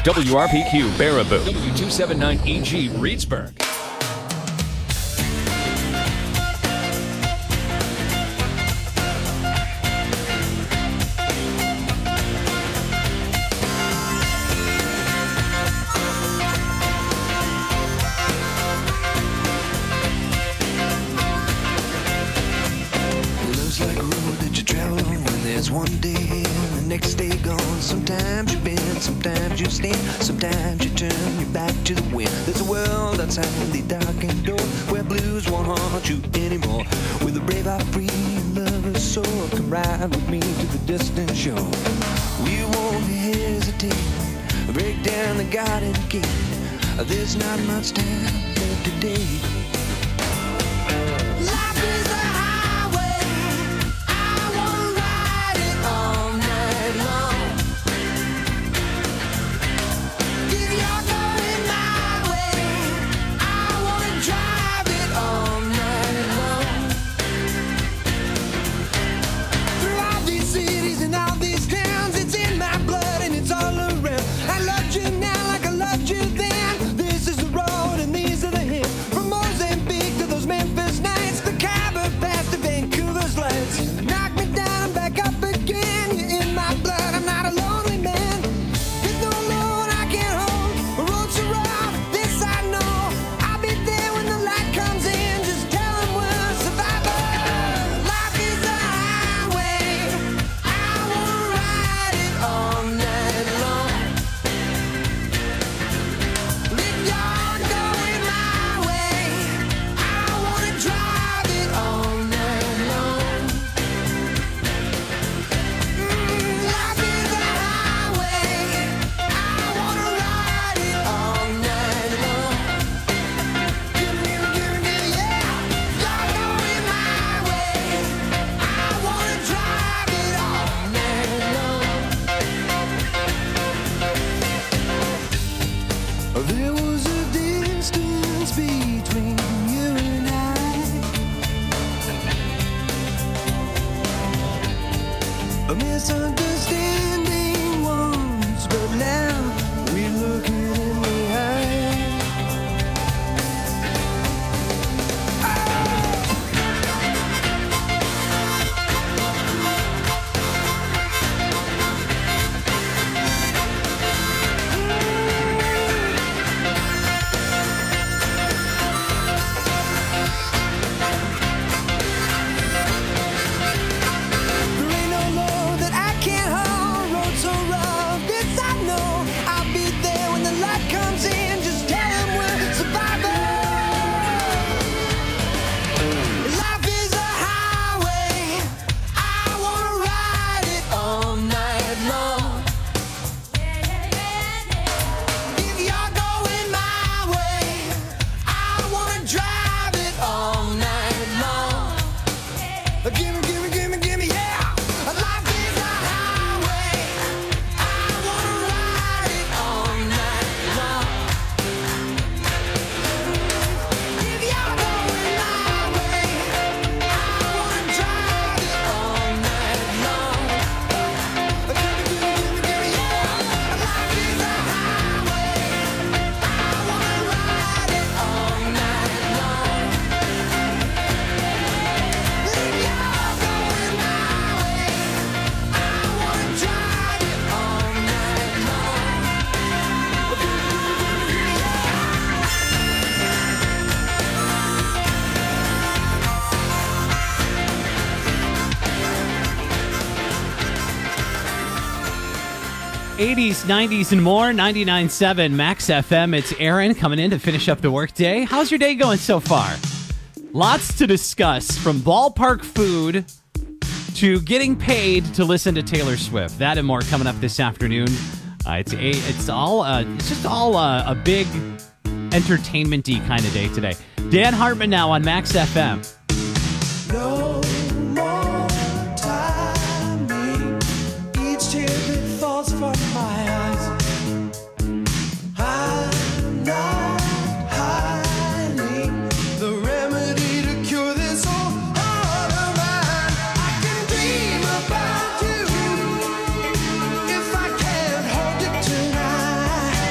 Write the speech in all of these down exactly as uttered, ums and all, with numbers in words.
W R P Q Baraboo, W two seventy-nine E G Reedsburg. One day and the next day gone. Sometimes you bend, sometimes you stand, sometimes you turn your back to the wind. There's a world outside the darkened door where blues won't haunt you anymore. With a brave heart, free lover's soul, come ride with me to the distant shore. We won't hesitate, break down the garden gate. There's not much time left today. eighties, nineties, and more. ninety-nine point seven Max F M. It's Aaron coming in to finish up the workday. How's your day going so far? Lots to discuss, from ballpark food to getting paid to listen to Taylor Swift. That and more coming up this afternoon. Uh, it's a, it's all uh, it's just all uh, a big entertainment-y kind of day today. Dan Hartman now on Max F M. No more timing. Each tear that falls from my eyes. I'm not hiding the remedy to cure this whole heart of mine. I can dream about you if I can't hold you tonight.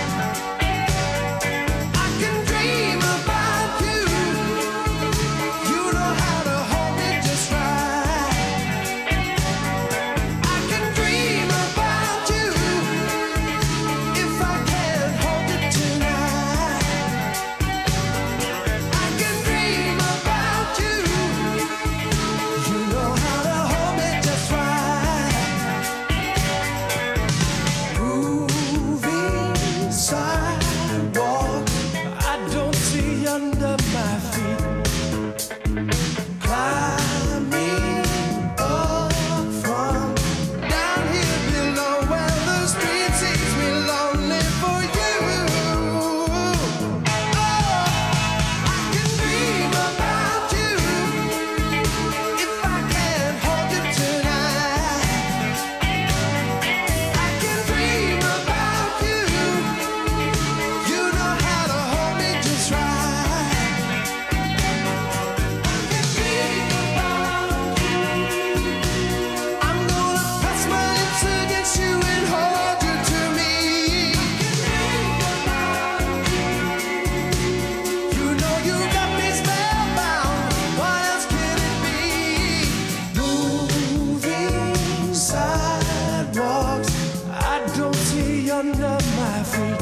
under my feet.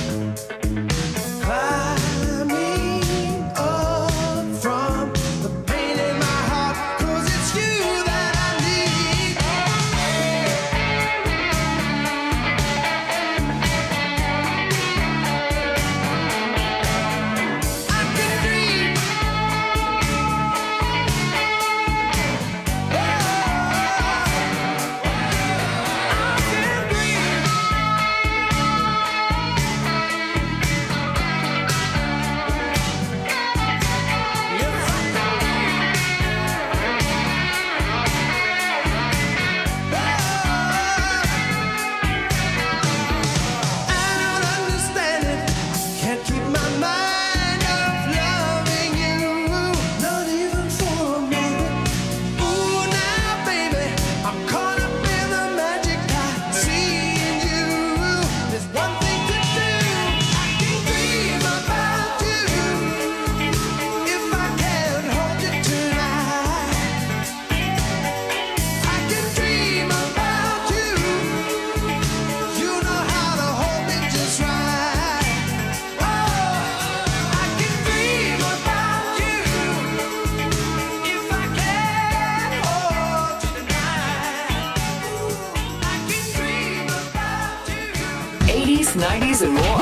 Climbing up from the pain in my heart, 'cause it's you that I need. I can dream. Oh, I can dream. I don't understand it. Can't keep my mind off loving you, not even for a minute. Ooh, now, baby, I'm caught up in the magic I see in you. There's one thing to do. I can dream about you. If I can't hold you tonight, I can dream about you. You know how to hold me just right. Oh, I can dream about you. If I can't hold you tonight, I can dream about you. eighties, nineties, and more.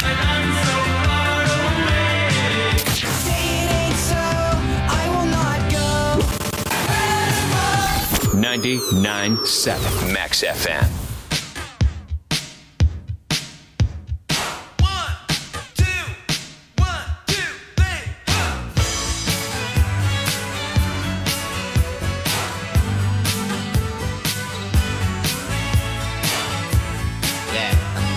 Say it ain't so, I will not go. ninety-nine point seven Max F M. One, two, one, two, three, four. Yeah.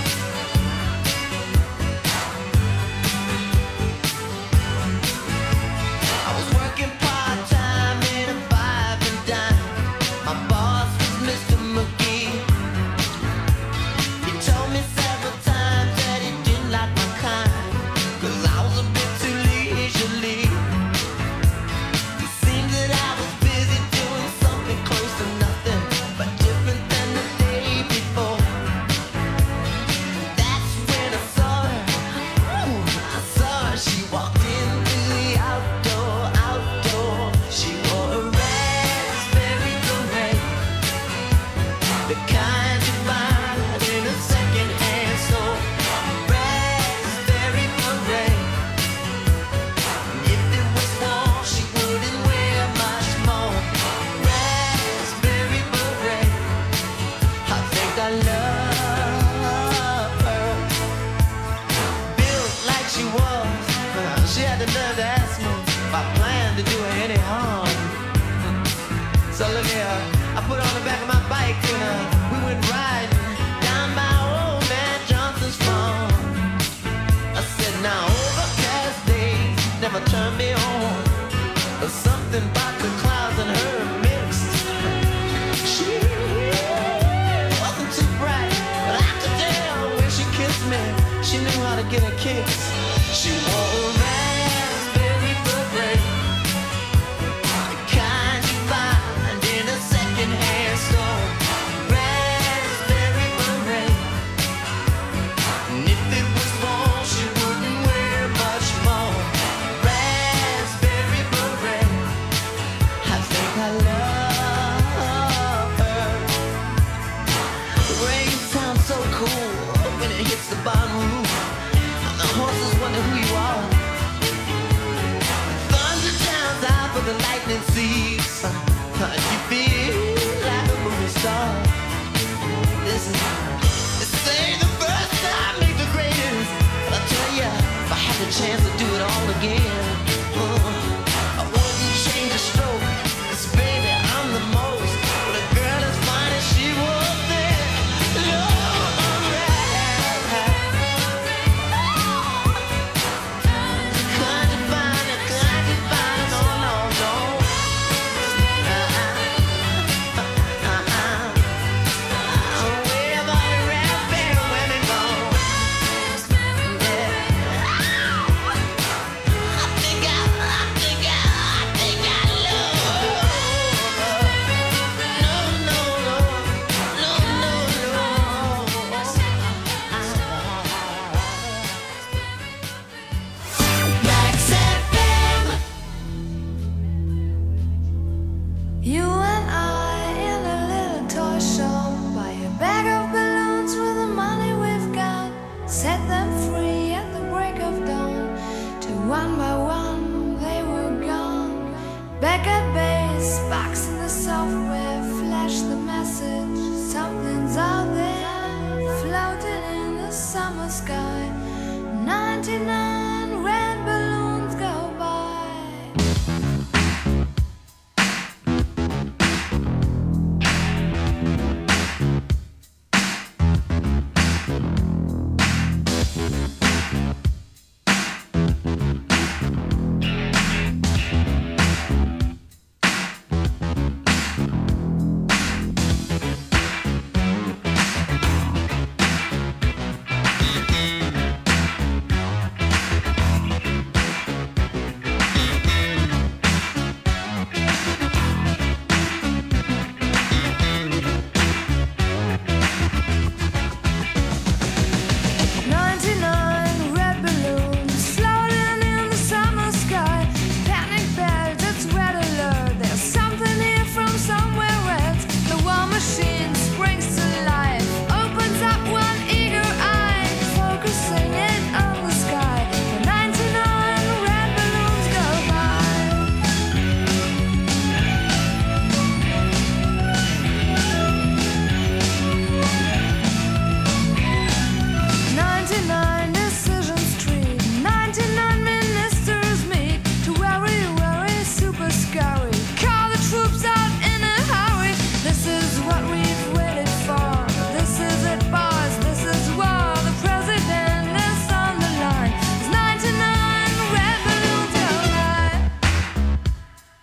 I was working part-time in a five and dime. My boss was Mister McGee. He told me several times that he didn't like my kind, 'cause I was a bit too leisurely. It seemed that I was busy doing something close to nothing, but different than the day before. That's when I saw her. Ooh, I saw her. She walked into the outdoor, outdoor. She wore a raspberry beret, the kind you find in a second-hand store. Raspberry beret. If it was warm, she wouldn't wear much more. Raspberry beret. I think I love her. Built like she was, she had the nerve to ask me if I planned to do her any harm. So look here, I put her on the back of my bike and uh, we went riding down by old man Johnson's farm. I said, now overcast days never turn me on. There's something about the clouds and her mixed. She wasn't too bright, but I could tell when she kissed me, she knew how to get a kiss. She wore a raspberry beret, the kind you find in a second-hand store. Raspberry beret. And if it was warm, she wouldn't wear much more. Raspberry beret. I think I love her. The rain sounds so cool when it hits the barn roof. And the horses wonder who you are. Thunder drowns out for the lightning sees. You feel like a movie star. Listen, they say the first time make the greatest. But I tell ya, if I had the chance to do it all again, uh, I wouldn't change a stroke. 'Cause baby, I'm the most. But a girl as fine as she was there. Lord, I'm right. Kind of fine, kind of fine, no, no, no. Uh-uh, uh-uh. Where the raspberry women go? Yeah. ninety-nine red balloons go by. ninety-nine red balloons floating in the summer sky. Panic bells, it's red alert. There's something here from somewhere else. The war machine springs to life, opens up one eager eye, focusing it on the sky. The ninety-nine red balloons go by. ninety-nine decisions tree, ninety-nine ministers meet to worry, worry, super scurry. Call the troops out in a hurry. This is what we've waited for. This is it, boys. This is war. The president is on the line. There's ninety-nine red balloons go by.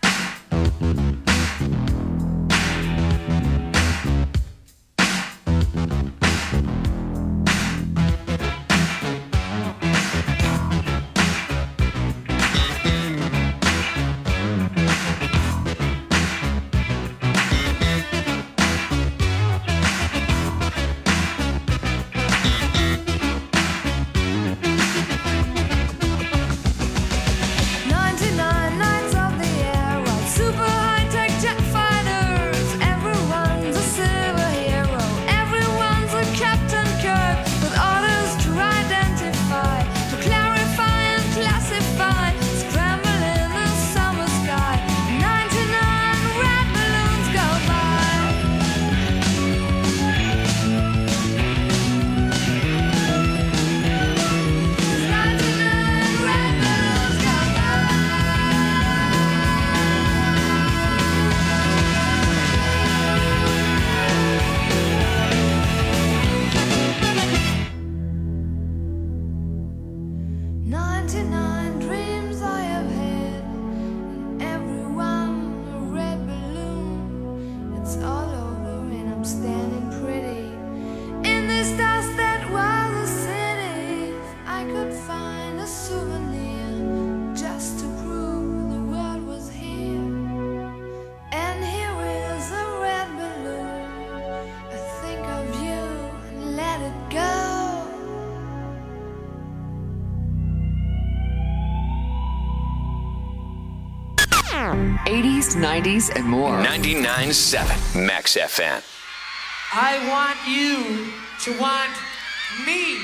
ninety-nine nights of the air on super high-tech jet fighters. Everyone's a silver hero. Everyone's a Captain Kirk with orders to identify, to clarify and classify. Scramble in the summer sky. ninety-nine red balloons go by. ninety-nine red balloons go by. ninety-nine dreams I have had, and every one a red balloon. It's all over and I'm standing pretty in this dust that was a city. If I could find a souvenir just to prove the world was here. And here is a red balloon. I think of you and let it go. eighties, nineties, and more. ninety-nine point seven Max F M. I want you to want me.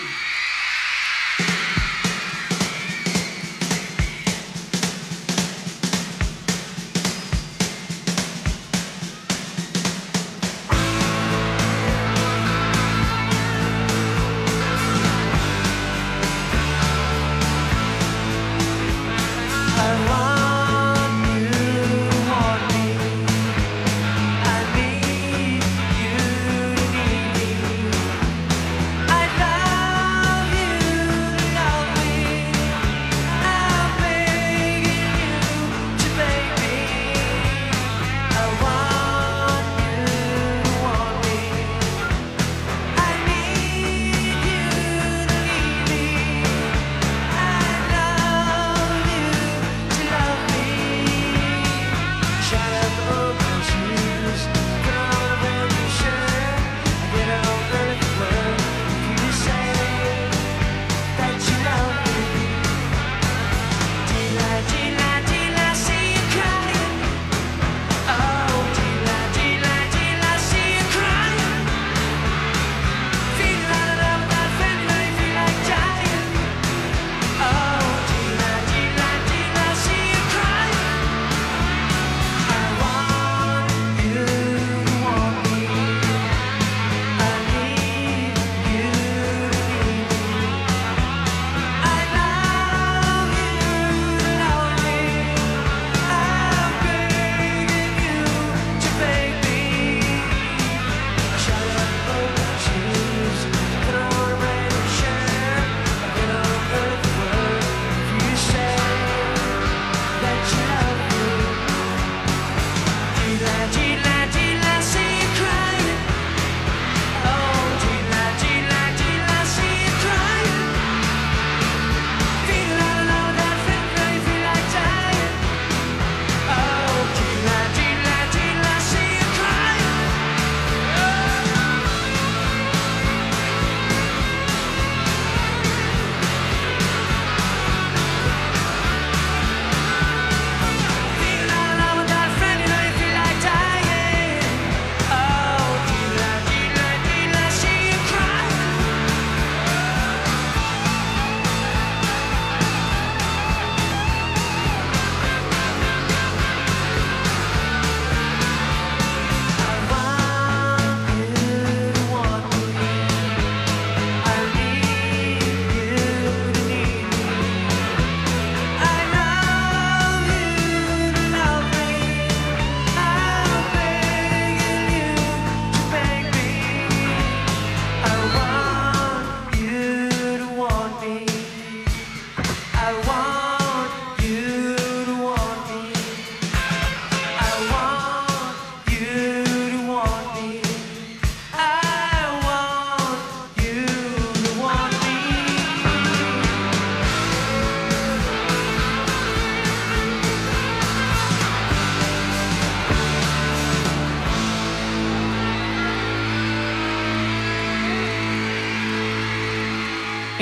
I want you to want me. I need you to need me. I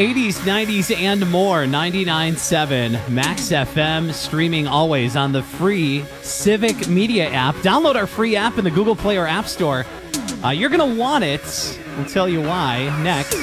eighties, nineties, and more. ninety-nine point seven Max F M, streaming always on the free Civic Media app. Download our free app in the Google Play or App Store. Uh, you're going to want it. We'll tell you why next.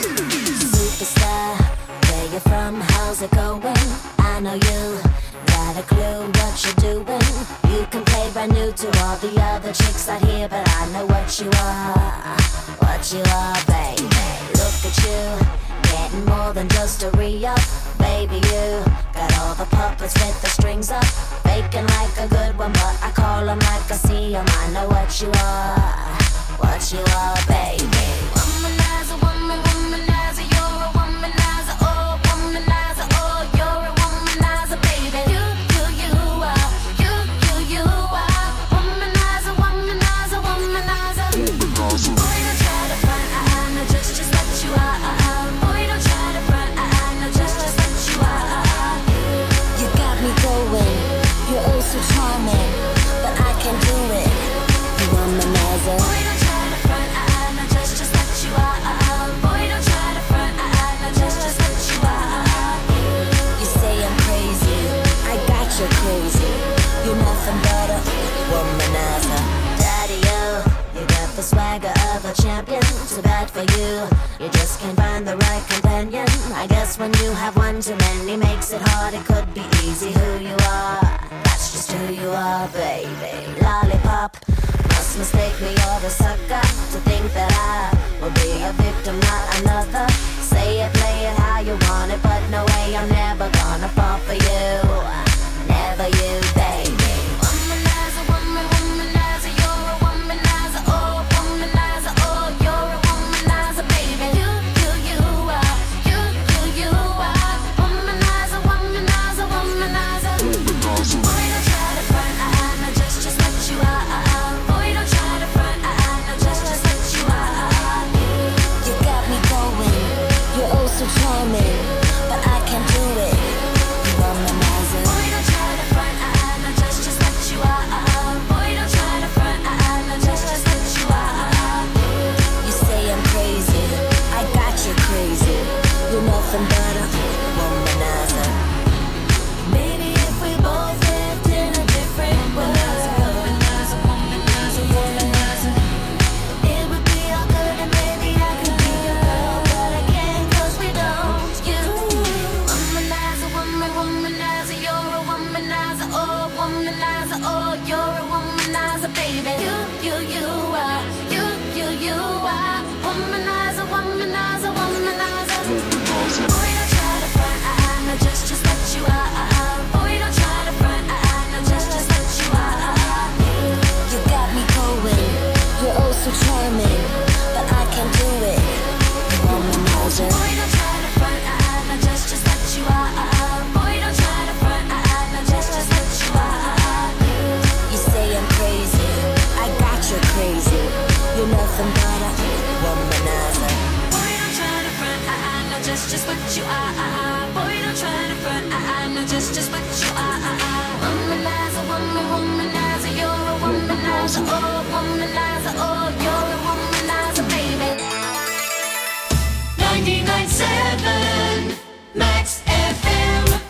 Superstar, where you from? How's it going? I know you got a clue what you're doing. You can play brand new to all the other chicks out here, but I know what you are, what you are, baby. Look at you, getting more than just a re-up. Baby, you got all the puppets with the strings up, faking like a good one, but I call them like I see them. I know what you are, what you are, baby. Womanizer, woman, womanizer, you're a womanizer, oh, womanizer, oh, you're a womanizer, baby. You, you, you are, you, you, you are, womanizer, womanizer, womanizer. Boy, don't try to front, I know just, just what you are. Boy, don't try to front, I know just, just what you are. You got me going, you're oh so charming, but I can do it, you womanizer. Boy, don't try to front, I know just, just what you are. Boy, don't try to front, I know just, just what you are. You say I'm crazy, I got you crazy. You're nothing but a womanizer. Daddy-o, you got the swagger of a champion. Too bad for you, you just can't find the right companion. I guess when you have one too many makes it hard. It could be easy who you are, that's just who you are, baby. Lollipop, must mistake me or the sucker to think that I will be a victim, not another. Say it, play it how you want it, but no way, I'm never gonna fall for you. Never you, baby. Womanizer, woman, womanizer, you're a womanizer, oh, womanizer, oh, you're a womanizer, baby. You, you, you are, you, you, you are, womanizer, womanizer, womanizer. Boy, don't try to front, I know just, just what you are. Boy, don't try to front, I know just, just what you are. You got me going, you're oh so charming, but I can do it, you womanizer. Boy, don't try to front, I know just, just what you are. Boy, don't try to front, I know just, just what you are. You say I'm crazy, I got you crazy. You're nothing but a womanizer. Maybe if we both lived in a different world, womanizer, womanizer, womanizer, it would be all good and maybe I could be your girl, but I can't 'cause we don't. You, womanizer, woman, womanizer, you're a womanizer, oh, womanizer, oh, you're a womanizer, baby. You, you, you are, you, you, you are, womanizer, womanizer, womanizer. Boy, don't try to front, I know just, just what you are. Boy, don't try to front, I know just, just what you are. You got me going, you're oh so charming, but I can do it, you womanizer. Boy, don't try to front, I know just, just what you are. Boy, don't try to front, I know just, just what you are. You say I'm crazy, I got you crazy. You're nothing but a womanizer. Boy, don't try to front, I know just, just what you are. Boy, don't try to front, I know just, just what you are. Womanizer, woman, womanizer, you're a womanizer, oh, womanizer, oh, you're a womanizer, baby. ninety-nine point seven Max F M.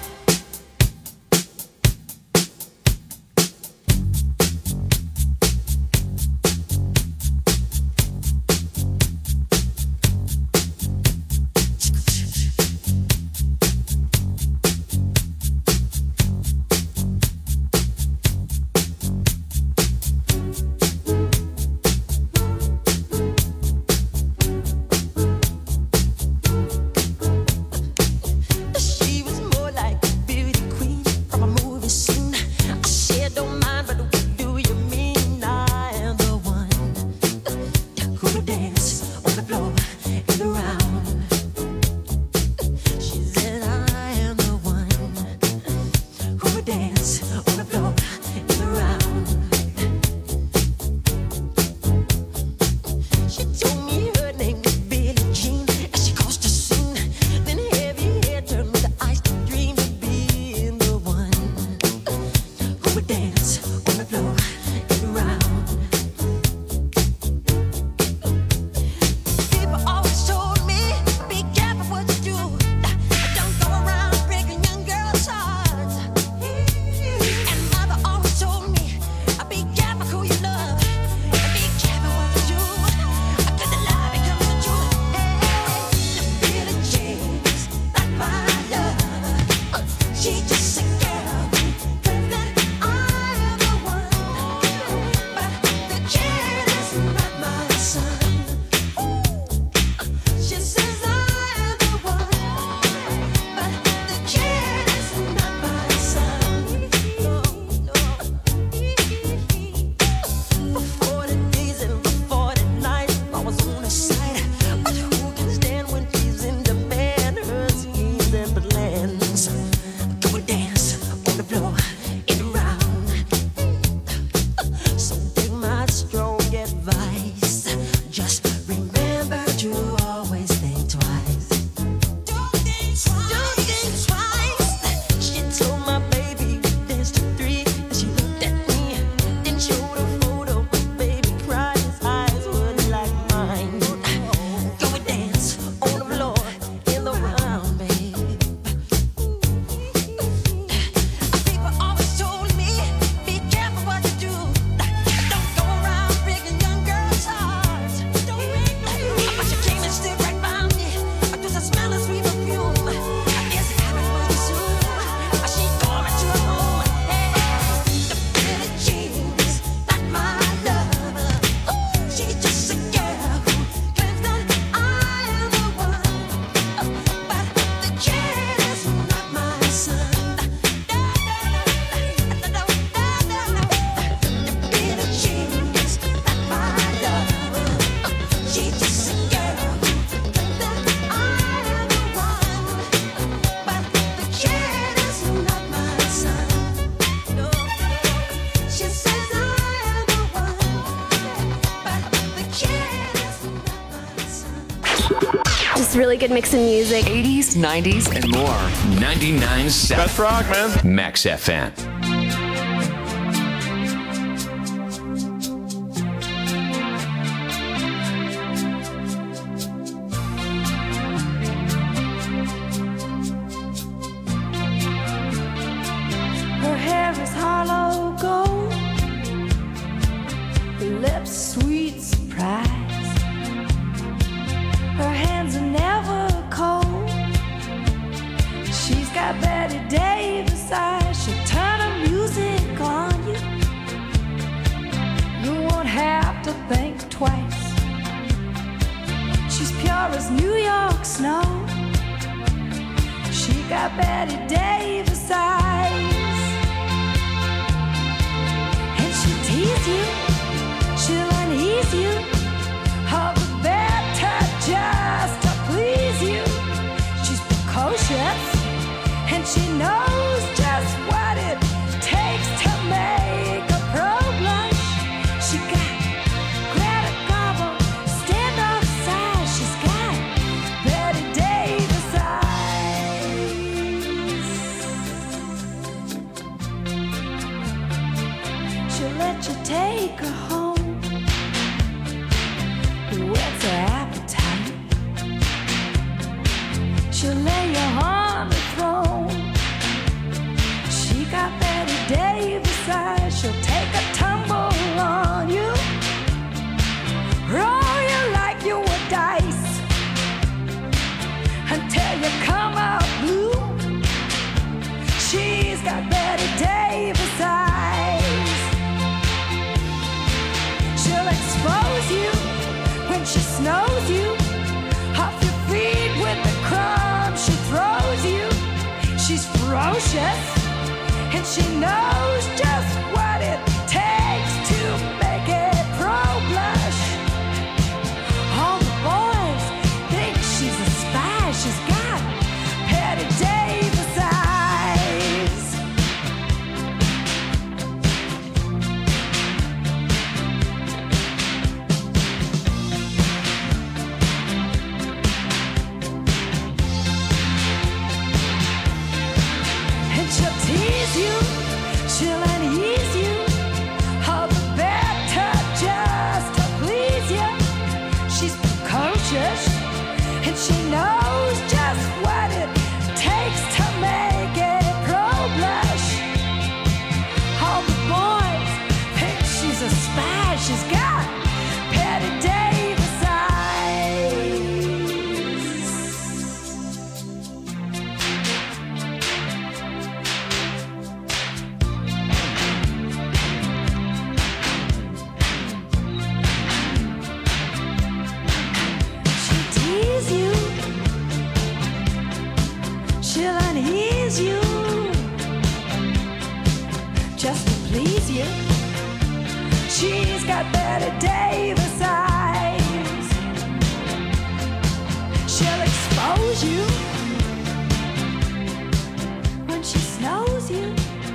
really good mix of music. eighties, nineties, and more. ninety-nine point seven Best rock, man. Max F M. Her hair is hollow gold, her lips sweet surprise. Her hands are never cold. She's got Betty Davis eyes. She'll turn her music on you. You won't have to think twice. She's pure as New York snow. She got Betty Davis eyes. And she'll tease you, she'll unease you, all the better just to please you. She's precocious, and she knows just what it takes to make a pro blush. She got Greta Garbo, standoff size. She's got Betty Davis eyes. She'll let you take her home. Whet's her appetite? She'll lay you on the throne. She got Betty Davis eyes. She'll take a tumble on you, roll you like you were dice, until you come out blue. She's got Betty Davis eyes. She'll expose you when she snows you, off your feet with the crumbs she throws you. She's ferocious, and she knows just what it takes to make it pro blush. All the boys think she's a spy. She's got Betty Davis eyes. And she'll tease you, she'll unease you, all the better just to please you. She's precocious, and she knows just what it takes to make it pro blush. All the boys think she's a spy. She's got Betty Davis eyes. She'll tease you, she'll unease you, just to please you. She's got Betty Davis eyes. She'll expose you when she snows you.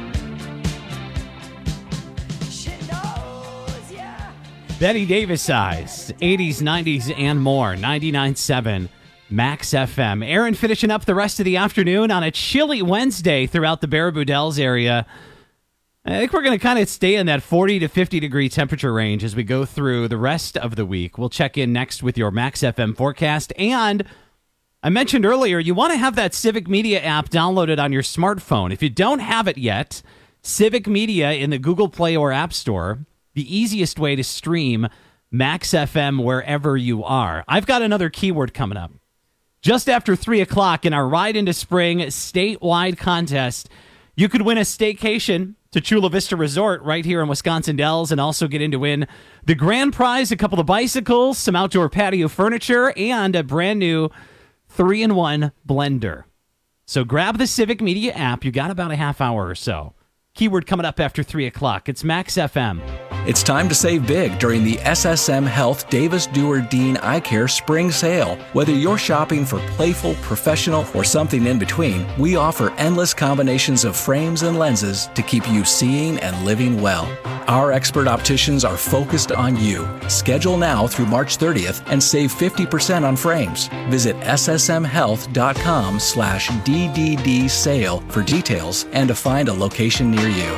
She knows ya. Betty Davis eyes, eighties, nineties, and more. ninety-nine point seven Max F M. Aaron finishing up the rest of the afternoon on a chilly Wednesday throughout the Baraboo Dells area. I think we're going to kind of stay in that forty to fifty degree temperature range as we go through the rest of the week. We'll check in next with your Max F M forecast. And I mentioned earlier, you want to have that Civic Media app downloaded on your smartphone. If you don't have it yet, Civic Media in the Google Play or App Store, the easiest way to stream Max F M wherever you are. I've got another keyword coming up. Just after three o'clock in our Ride into Spring statewide contest, you could win a staycation to Chula Vista Resort right here in Wisconsin Dells, and also get in to win the grand prize, a couple of bicycles, some outdoor patio furniture, and a brand new three in one blender. So grab the Civic Media app. You got about a half hour or so. Keyword coming up after three o'clock. It's Max F M. It's time to save big during the S S M Health Davis Dewar Dean Eye Care Spring Sale. Whether you're shopping for playful, professional, or something in between, we offer endless combinations of frames and lenses to keep you seeing and living well. Our expert opticians are focused on you. Schedule now through March thirtieth and save fifty percent on frames. Visit ssmhealth.com slash DDD sale for details and to find a location near you.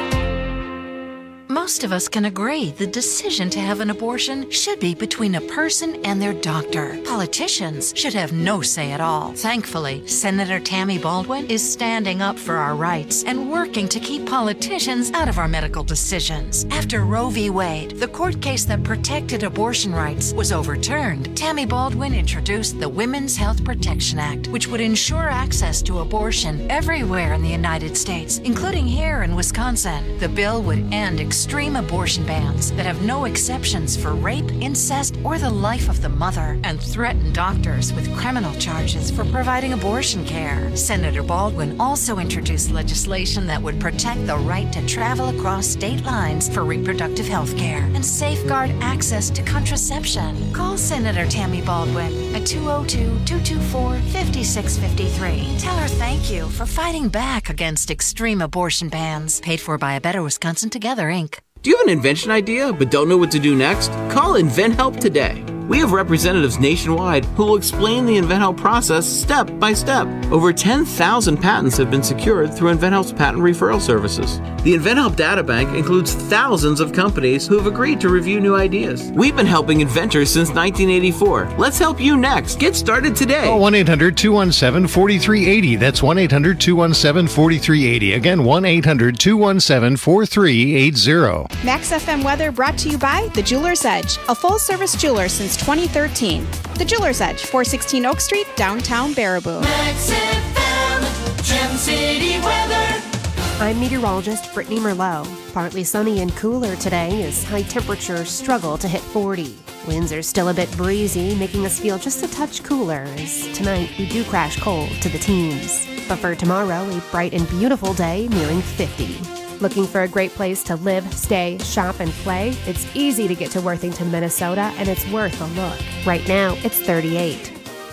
Most of us can agree the decision to have an abortion should be between a person and their doctor. Politicians should have no say at all. Thankfully, Senator Tammy Baldwin is standing up for our rights and working to keep politicians out of our medical decisions. After Roe v. Wade, the court case that protected abortion rights, was overturned, Tammy Baldwin introduced the Women's Health Protection Act, which would ensure access to abortion everywhere in the United States, including here in Wisconsin. The bill would end extreme abortion bans that have no exceptions for rape, incest, or the life of the mother, and threaten doctors with criminal charges for providing abortion care. Senator Baldwin also introduced legislation that would protect the right to travel across state lines for reproductive health care and safeguard access to contraception. Call Senator Tammy Baldwin at two oh two, two two four, five six five three. Tell her thank you for fighting back against extreme abortion bans. Paid for by A Better Wisconsin Together, Incorporated. Do you have an invention idea but don't know what to do next? Call InventHelp today. We have representatives nationwide who will explain the InventHelp process step by step. Over ten thousand patents have been secured through InventHelp's patent referral services. The InventHelp data bank includes thousands of companies who have agreed to review new ideas. We've been helping inventors since nineteen eighty-four. Let's help you next. Get started today. Call one eight hundred, two one seven, four three eight zero. That's one eight hundred, two one seven, four three eight zero. Again, one eight hundred, two one seven, four three eight zero. Max F M weather brought to you by The Jeweler's Edge, a full-service jeweler since twenty thirteen. The Jeweler's Edge, four sixteen Oak Street, downtown Baraboo. Max F M, Gem City weather. I'm meteorologist Brittany Merlot. Partly sunny and cooler today as high temperatures struggle to hit forty. Winds are still a bit breezy, making us feel just a touch cooler as tonight we do crash cold to the teens. But for tomorrow, a bright and beautiful day nearing fifty. Looking for a great place to live, stay, shop, and play? It's easy to get to Worthington, Minnesota, and it's worth a look. Right now, it's thirty-eight.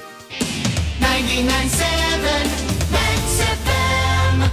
ninety-nine point seven Max F M.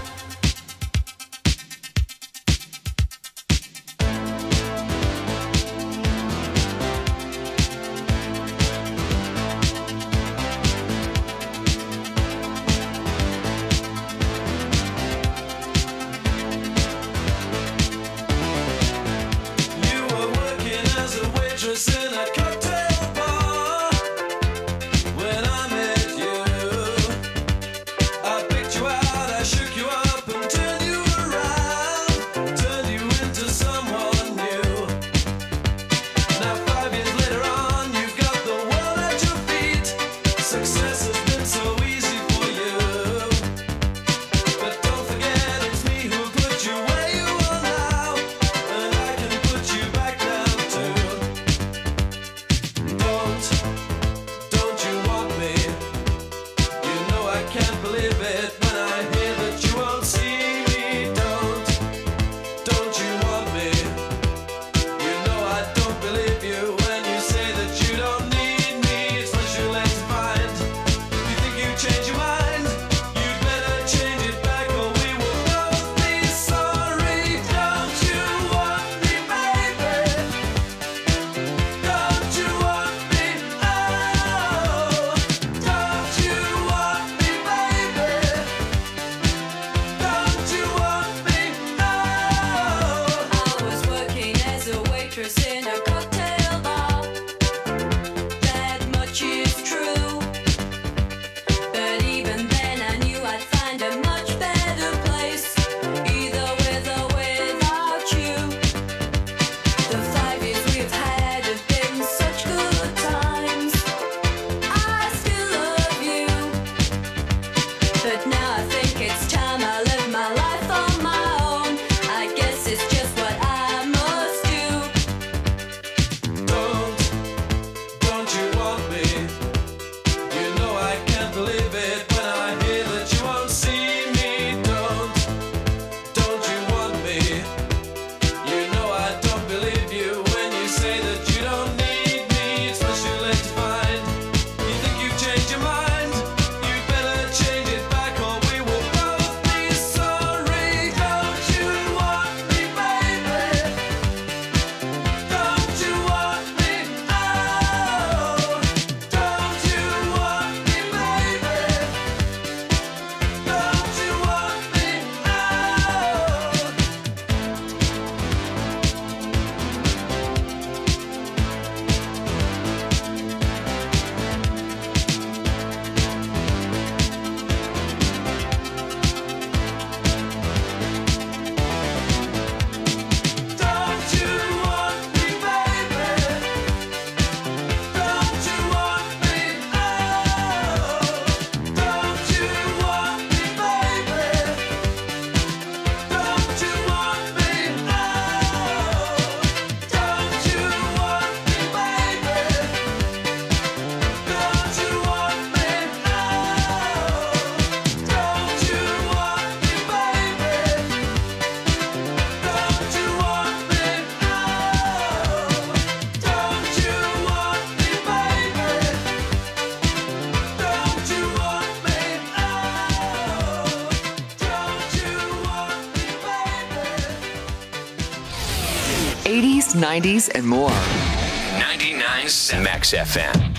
eighties, nineties, and more. ninety-nine point seven Max F M.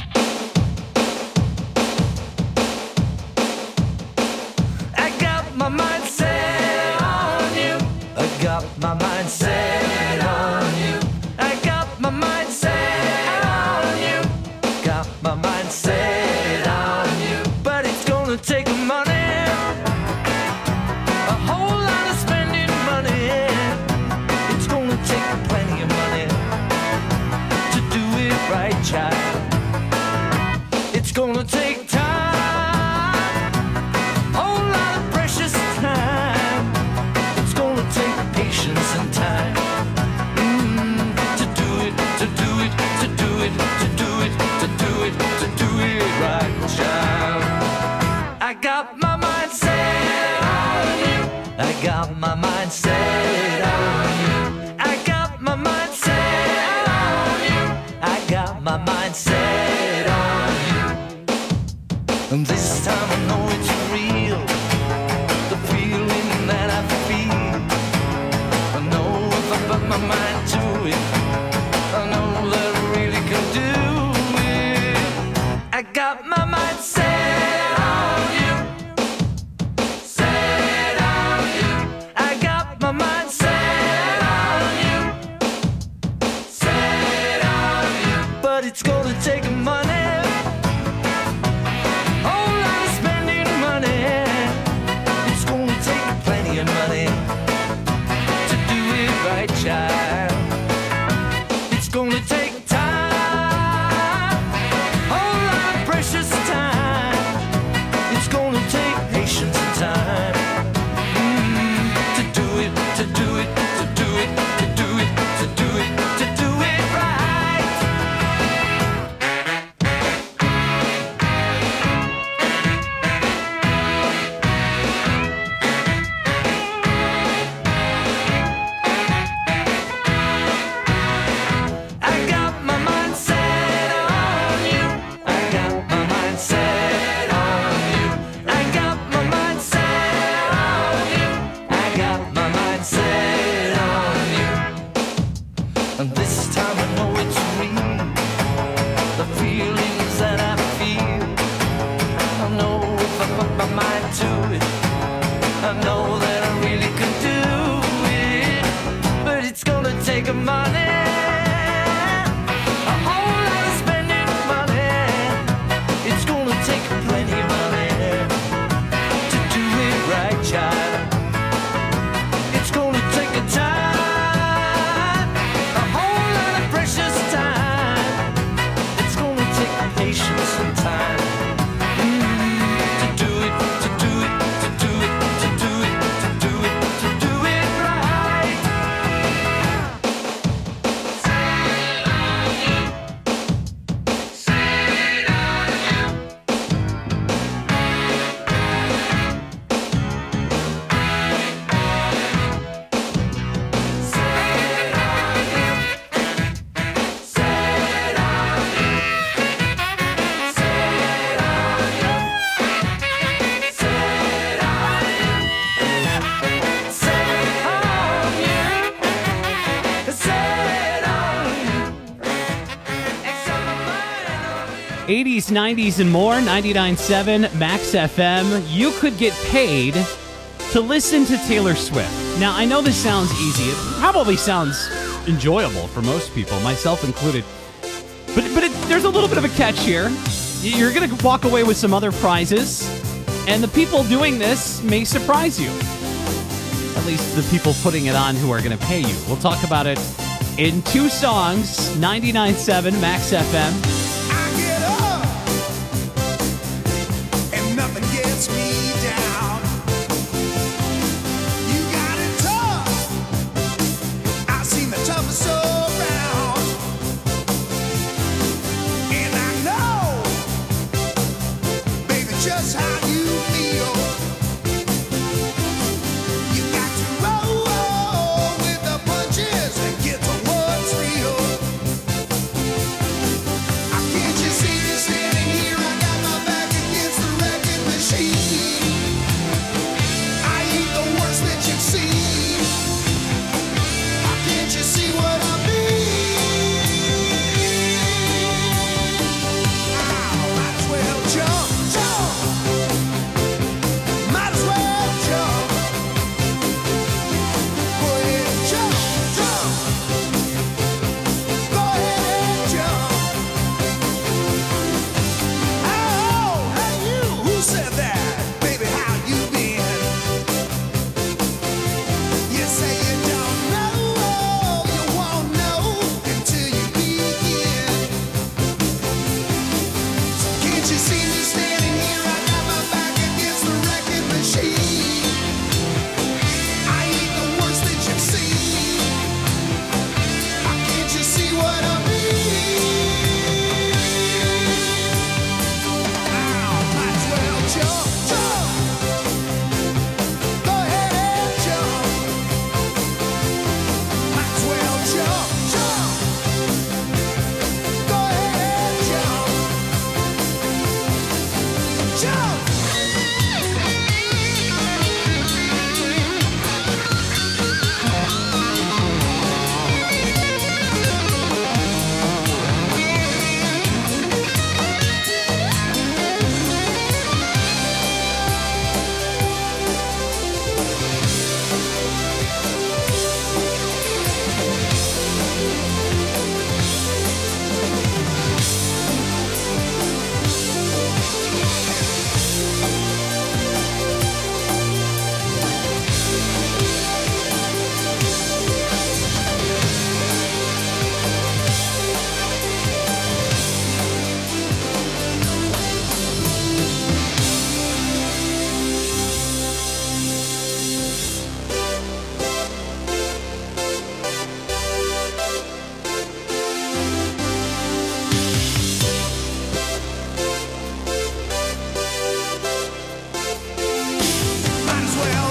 I got my mind set on you. I got my mind set on you. I got my mind set on you. Got my mind set on you. But it's gonna take money. A whole lot of spending money. It's gonna take plenty of money to do it right, child. It's gonna take time. Whole lot of precious time. It's gonna take patience and time. Mm, to do it, to do it, to do it, to do it, to do it, to do it right, child. I got my mind set on you. I got my mind set on you. I got my mind set on you. I got my mind set on you. And this time I know it's real. The feeling that I feel. I know if I put my mind to it, I know that I really can do it. I got my mind set on you. Set on you. I got my mind set on you. Set on you. But it's gonna take money. Whole lot of spending money. It's gonna take plenty of money to do it right, child. It's gonna take time. Whole lot of precious time. It's gonna take patience and time. Mm, to do it, to do it, to do it, to do it, to do it, to do it right. I got my mind set on you. I got my mind set on you. I got my mind set on you. I got my mind set on you. And this time I know it's real. The feelings that I feel. I know if I put my mind to it, I know that I really can do it. But it's gonna take money. A whole lot of spending money. It's gonna take plenty of money to do it right, child. It's gonna take a time. A whole lot of precious time. It's gonna take patience and time. Mm, to do it, to do it, to do it, to do it, to do it, to do it right. eighties, nineties, and more. ninety-nine point seven Max F M. You could get paid to listen to Taylor Swift. Now, I know this sounds easy. It probably sounds enjoyable for most people, myself included. But but it, there's a little bit of a catch here. You're going to walk away with some other prizes, and the people doing this may surprise you. At least the people putting it on who are going to pay you. We'll talk about it in two songs. ninety-nine point seven Max F M. And nothing gets me down. You got it tough. I've seen the toughest around. And I know, baby, just how you feel. You got to roll with the punches and get to what's real. I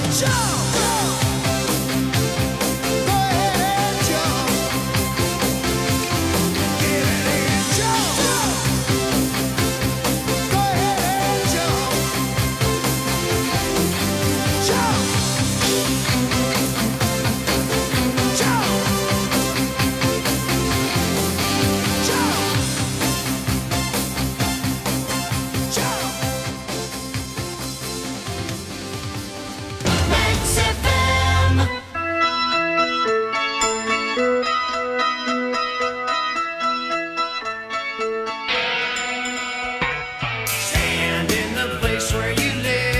Stand in the place where you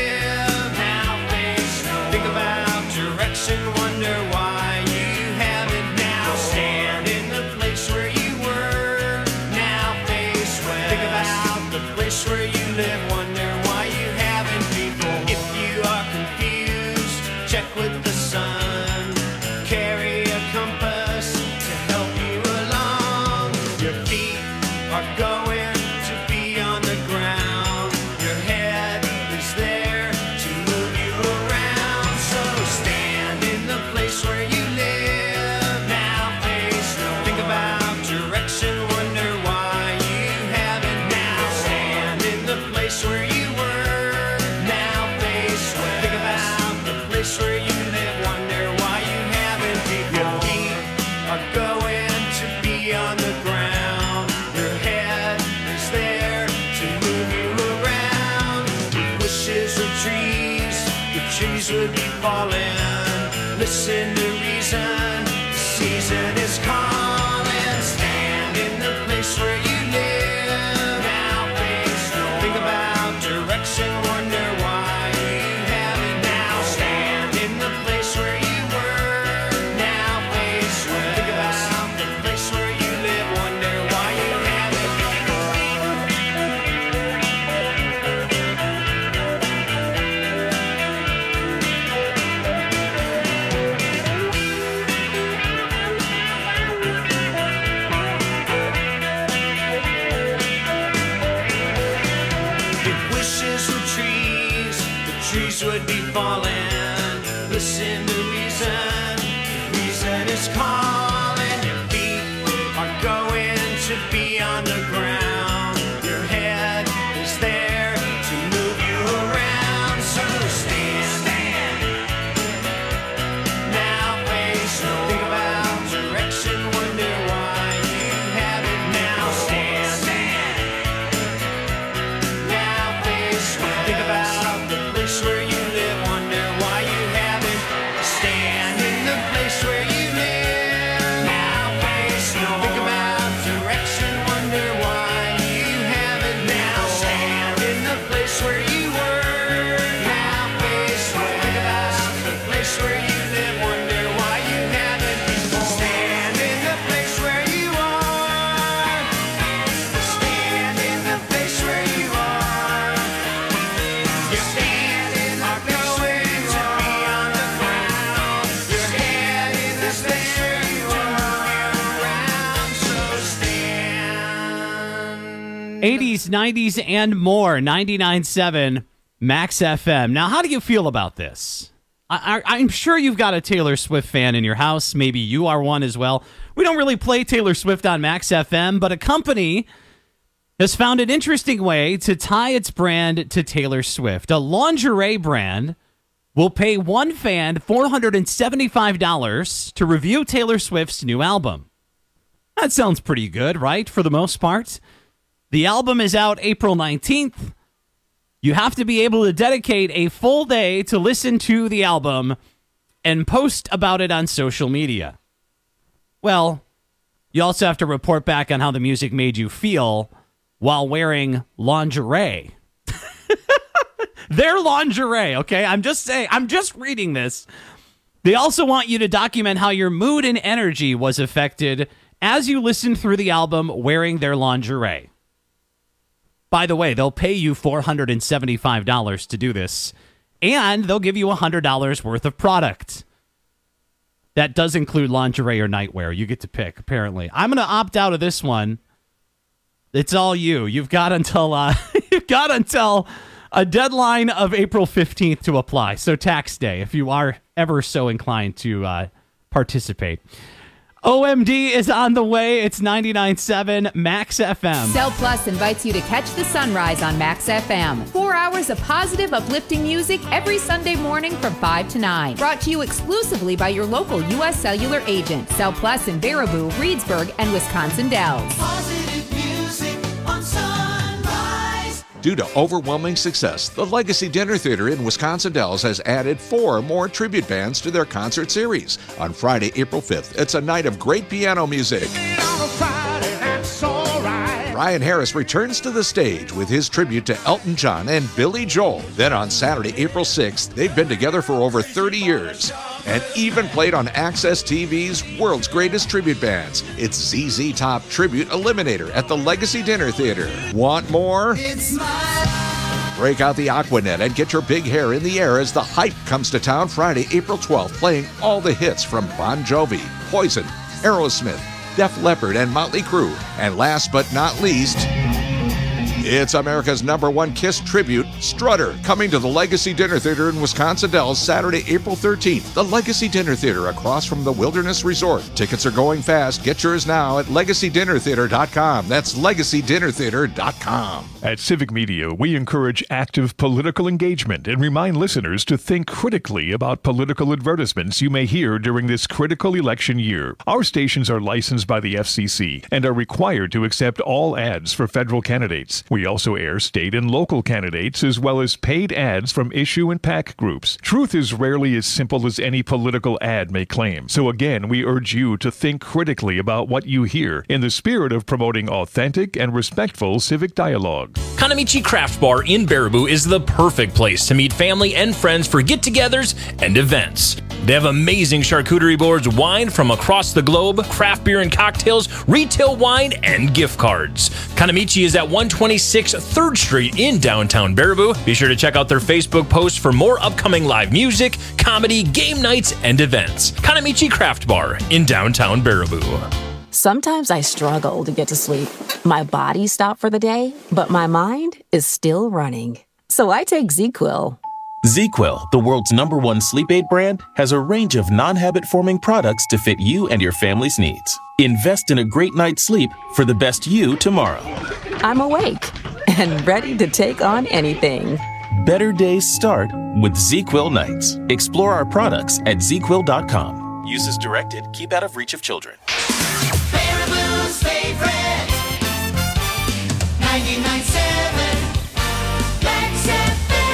live. Now face no. Think about direction. Wonder why you haven't now. Stand in the place where you were. Now face west. Think about the place where you live. Wonder why you haven't people. If you are confused, check with the sun. Carry a compass to help you along. Your feet are going to be on the ground. Your head is there to move you around. So stand in the place where you live. Now face no. Think about direction. Wonder why you haven't now. Stand in the place where you were. Now face west. Think about the place where you live. Wonder why you haven't. Your feet are going to be on the ground. Your head is there to move you around. With wishes or trees, the trees would be falling. Listen to reason, the season is calling. Stand in the place where you live. Now face no. Think about direction. Wonder why you haven't now. Stand in the place where you were. Now face west. Think about the place where you live. Wonder why you haven't. If wishes were trees, the trees would be falling. Listen to reason, reason is calling. Your feet are going to be on the ground. Your head is there to move you around. So stand, stand. Now face no. Think about direction. Wonder why you haven't now. Stand, stand. Now face west. Think about the place where you live. Wonder why you haven't. Stand in the place where you live. Now face no. Think about direction. Wonder why you haven't now. Stand in the place where you were. Now face west. Think about the place where you live. Wonder why you haven't before. Stand in the place where you are. Stand in the place where you are. Your feet are going to be on the ground. Your head is there to move you around. So stand. eighties, nineties, and more. ninety-nine point seven Max F M. Now, how do you feel about this? I, I, I'm sure you've got a Taylor Swift fan in your house. Maybe you are one as well. We don't really play Taylor Swift on Max F M, but a company has found an interesting way to tie its brand to Taylor Swift. A lingerie brand will pay one fan four hundred seventy-five dollars to review Taylor Swift's new album. That sounds pretty good, right? For the most part. The album is out April nineteenth. You have to be able to dedicate a full day to listen to the album and post about it on social media. Well, you also have to report back on how the music made you feel while wearing lingerie. Their lingerie, okay? I'm just saying, I'm just reading this. They also want you to document how your mood and energy was affected as you listened through the album wearing their lingerie. By the way, they'll pay you four hundred seventy-five dollars to do this, and they'll give you one hundred dollars worth of product. That does include lingerie or nightwear. You get to pick, apparently. I'm going to opt out of this one. It's all you. You've got until uh, you've got until A deadline of April fifteenth to apply. So tax day, if you are ever so inclined to uh, participate. O M D is on the way. It's ninety-nine point seven Max F M. Cell Plus invites you to catch the sunrise on Max F M. Four hours of positive, uplifting music every Sunday morning from five to nine. Brought to you exclusively by your local U S Cellular agent. Cell Plus in Baraboo, Reedsburg, and Wisconsin Dells. Positive music on Sunrise. Due to overwhelming success, the Legacy Dinner Theater in Wisconsin Dells has added four more tribute bands to their concert series. On Friday, April fifth, it's a night of great piano music. Brian Harris returns to the stage with his tribute to Elton John and Billy Joel. Then on Saturday, April sixth, they've been together for over thirty years and even played on Access T V's World's Greatest Tribute Bands. It's Z Z Top Tribute Eliminator at the Legacy Dinner Theater. Want more? It's my Break out the Aquanet and get your big hair in the air as The Hype comes to town Friday, April twelfth, playing all the hits from Bon Jovi, Poison, Aerosmith, Def Leppard, and Motley Crue. And last but not least, it's America's number one Kiss tribute, Strutter, coming to the Legacy Dinner Theater in Wisconsin Dells Saturday, April thirteenth. The Legacy Dinner Theater across from the Wilderness Resort. Tickets are going fast. Get yours now at legacy dinner theater dot com. That's legacy dinner theater dot com. At Civic Media, we encourage active political engagement and remind listeners to think critically about political advertisements you may hear during this critical election year. Our stations are licensed by the F C C and are required to accept all ads for federal candidates. We also air state and local candidates as well as paid ads from issue and PAC groups. Truth is rarely as simple as any political ad may claim. So again, we urge you to think critically about what you hear in the spirit of promoting authentic and respectful civic dialogue. Kanamichi Craft Bar in Baraboo is the perfect place to meet family and friends for get-togethers and events. They have amazing charcuterie boards, wine from across the globe, craft beer and cocktails, retail wine, and gift cards. Kanamichi is at one twenty-six third Street in downtown Baraboo. Be sure to check out their Facebook posts for more upcoming live music, comedy, game nights, and events. Kanamichi Craft Bar in downtown Baraboo. Sometimes I struggle to get to sleep. My body stopped for the day, but my mind is still running. So I take ZzzQuil. ZzzQuil, the world's number one sleep aid brand, has a range of non-habit-forming products to fit you and your family's needs. Invest in a great night's sleep for the best you tomorrow. I'm awake and ready to take on anything. Better days start with ZzzQuil nights. Explore our products at zz quill dot com. Use as directed. Keep out of reach of children. Baraboo's favorite. ninety-nine point seven Max F M.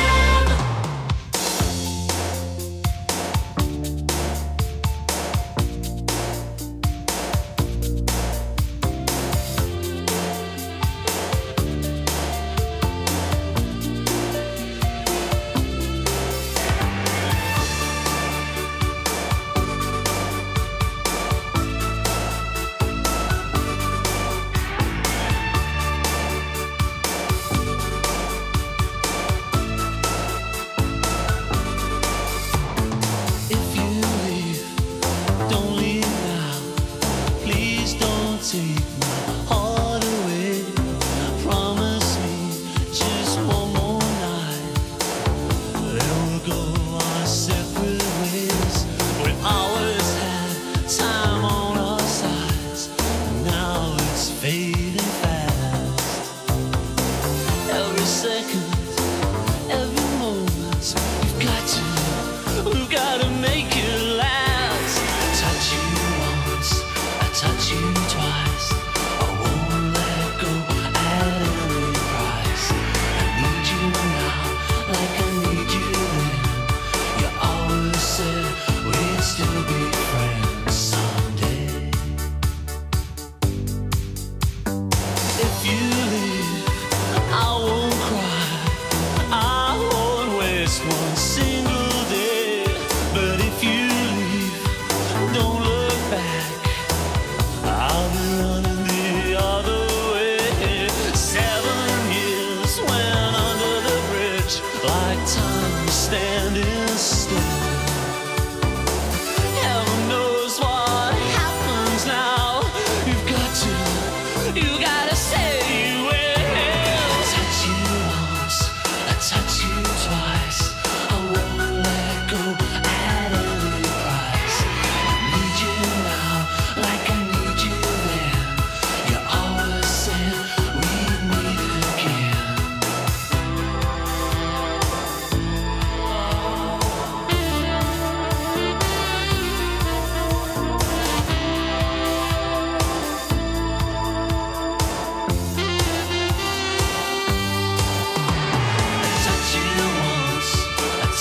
You gotta say you will. Touch you once, I touch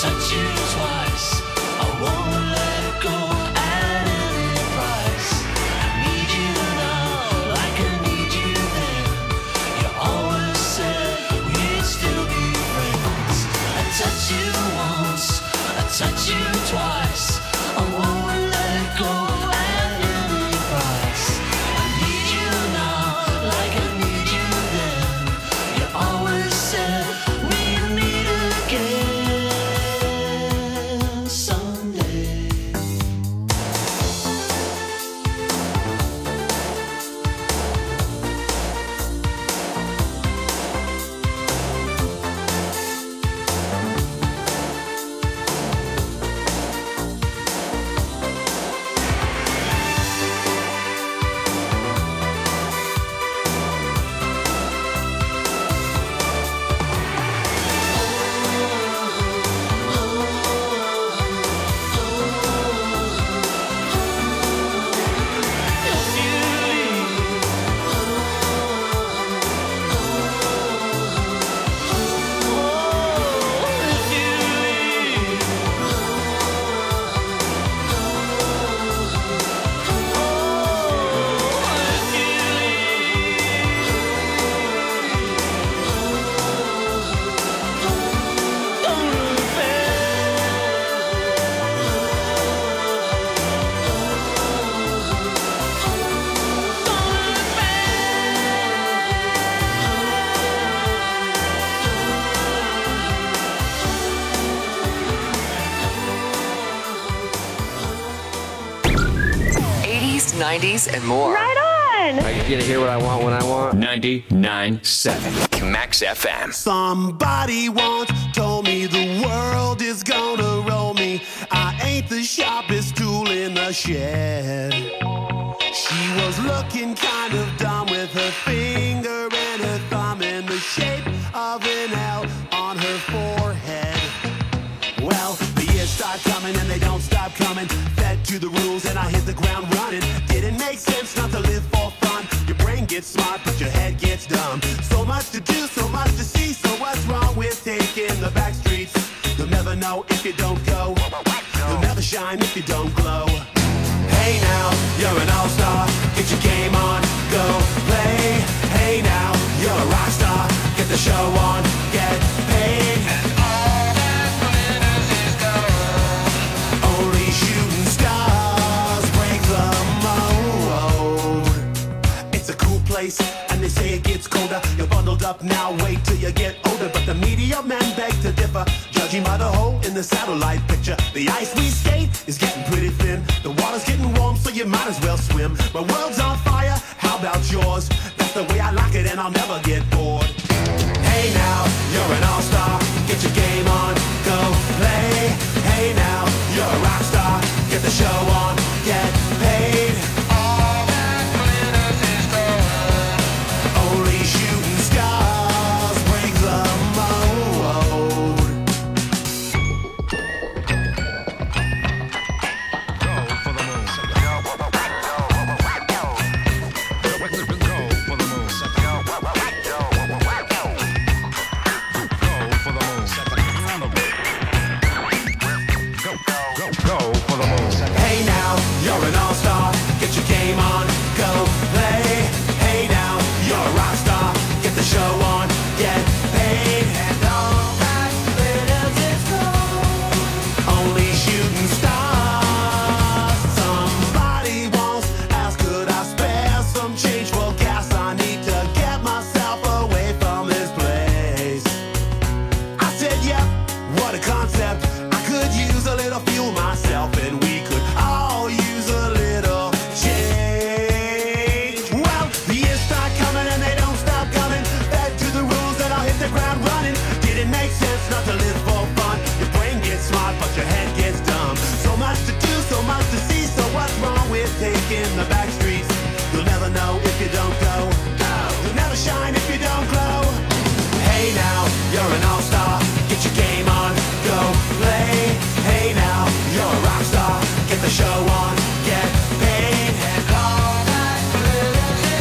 touch you twice. I won't let go at any price. I need you now like I need you then. You always said we'd still be friends. I touch you once, I touch you twice. I won't let go at any price. I need you now like I need you then. You always said we'd meet again someday. eighties, nineties, and more. Right on! I get to hear what I want when I want. ninety-nine point seven Max F M. Somebody once told me the world is gonna roll me. I ain't the sharpest tool in the shed. She was looking kind of dumb with her finger and her thumb in the shape of an L on her forehead. Well, the years start coming and they don't stop coming. Fed to the rules and I hit the ground running. Didn't make sense not to live for fun. Your brain gets smart but your head gets dumb. So much to do, so much to see. So what's wrong with taking the back streets? You'll never know if you don't go. You'll never shine if you don't glow. Hey now, you're an all-star. Get your game on, go play. Hey now, you're a rock star. Get the show on, get paid. And all that glitters is gold. Only shooting stars break the mold. It's a cool place, and they say it gets colder. You're bundled up now, wait till you get older. But the media men beg to differ, judging by the hole in the satellite picture. The ice we skate is getting pretty thin. The water's getting warm, so you might as well swim. My world's on fire, how about yours? That's the way I like it, and I'll never get bored. Hey now, you're an all-star. Get your game on, go play. Hey now, you're a rock star. Get the show on, get paid. All that glitters is gold. Only shooting stars break the mold. Hey now, you're an all-star. Get your game on, go play. Hey now, you're a rock star. Get the show on, get paid. And all that glitters is gold. Only shooting stars. Somebody once asked, could I spare some change for gas? I need to get myself away from this place. I said, yep, what a concept. I could use a little fuel myself, and we could